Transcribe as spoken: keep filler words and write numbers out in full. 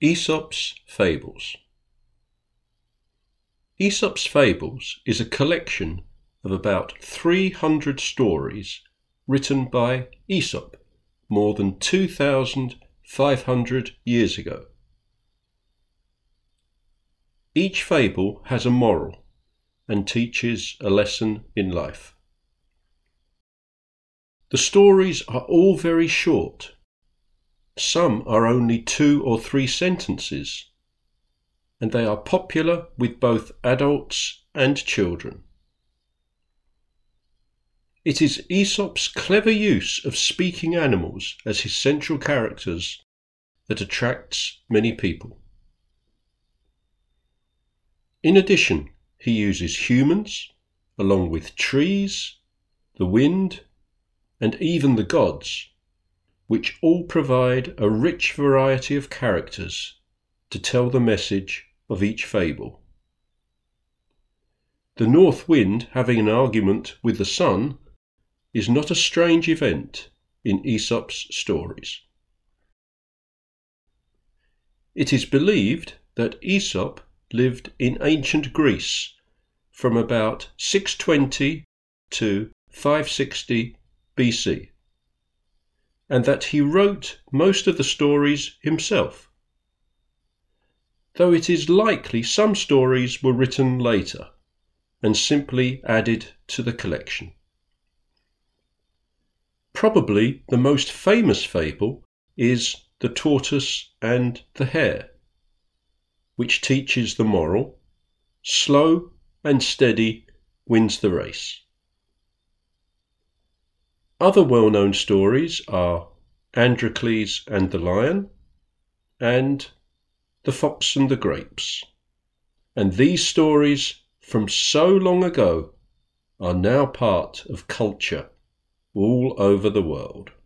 Aesop's Fables. Aesop's Fables is a collection of about three hundred stories written by Aesop more than two thousand five hundred years ago. Each fable has a moral and teaches a lesson in life. The stories are all very short. Some are only two or three sentences, and they are popular with both adults and children. It is Aesop's clever use of speaking animals as his central characters that attracts many people. In addition, he uses humans, along with trees, the wind, and even the gods, which all provide a rich variety of characters to tell the message of each fable. The north wind having an argument with the sun is not a strange event in Aesop's stories. It is believed that Aesop lived in ancient Greece from about six twenty to five sixty B C, and that he wrote most of the stories himself, though it is likely some stories were written later and simply added to the collection. Probably the most famous fable is The Tortoise and the Hare, which teaches the moral, slow and steady wins the race. Other well-known stories are Androcles and the Lion and The Fox and the Grapes, and these stories from so long ago are now part of culture all over the world.